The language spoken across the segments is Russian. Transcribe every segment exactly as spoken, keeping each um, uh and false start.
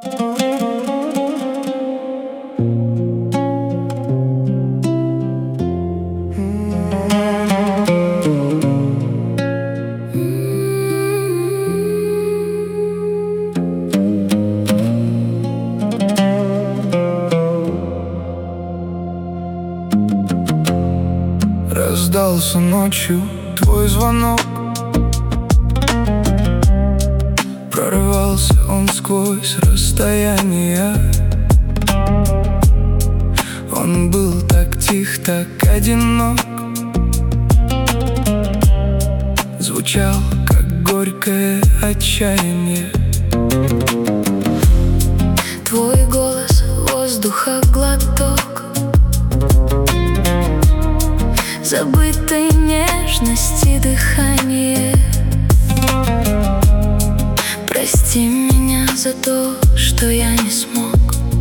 Раздался ночью твой звонок, прорывался он сквозь расстояние. Он был так тих, так одинок, звучал, как горькое отчаяние. Твой голос, воздуха глоток, забытой нежности дыхание. Прости меня за то, что я не смог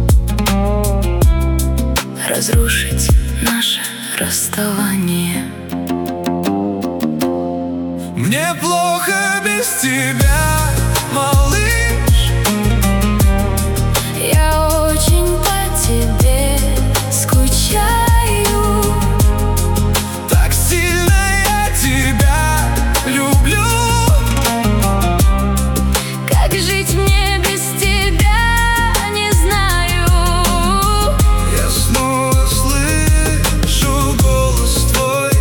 разрушить наше расставание. Мне плохо без тебя, малыш. Я очень по тебе скучаю. Так сильно я тебя люблю. Как жить мне без тебя, не знаю. Я снова слышу голос твой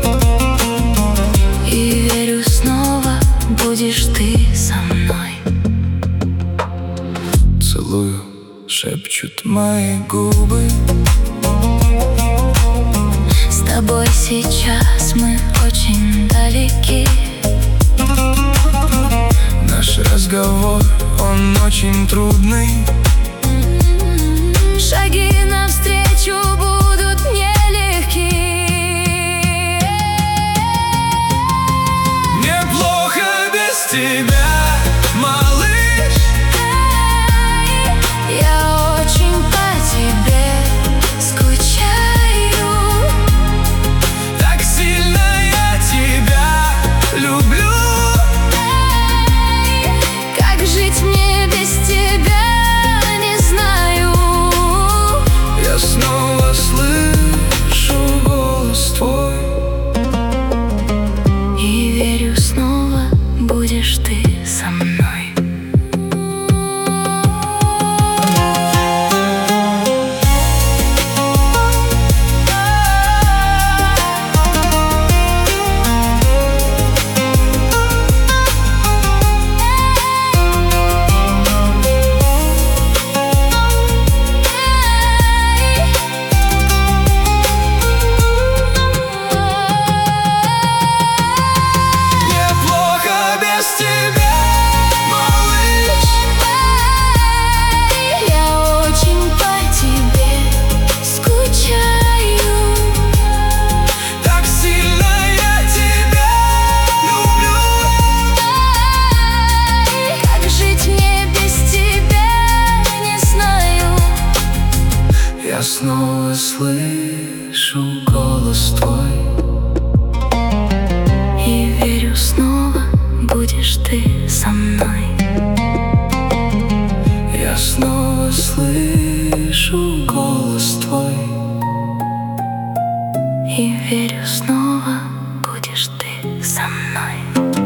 И верю, снова будешь ты со мной. Целую, шепчут мои губы. С тобой сейчас мы очень далеки. Наш разговор, он очень трудный. Шаги навстречу будут нелегки. Мне плохо без тебя, малыш. Я очень по тебе скучаю. Так сильно я тебя люблю. Как жить мне без тебя, не знаю. Я снова слышу голос твой И верю, снова будешь ты со мной. Я снова слышу голос твой И верю, снова будешь ты со мной. Я снова слышу голос твой И верю, снова будешь ты со мной.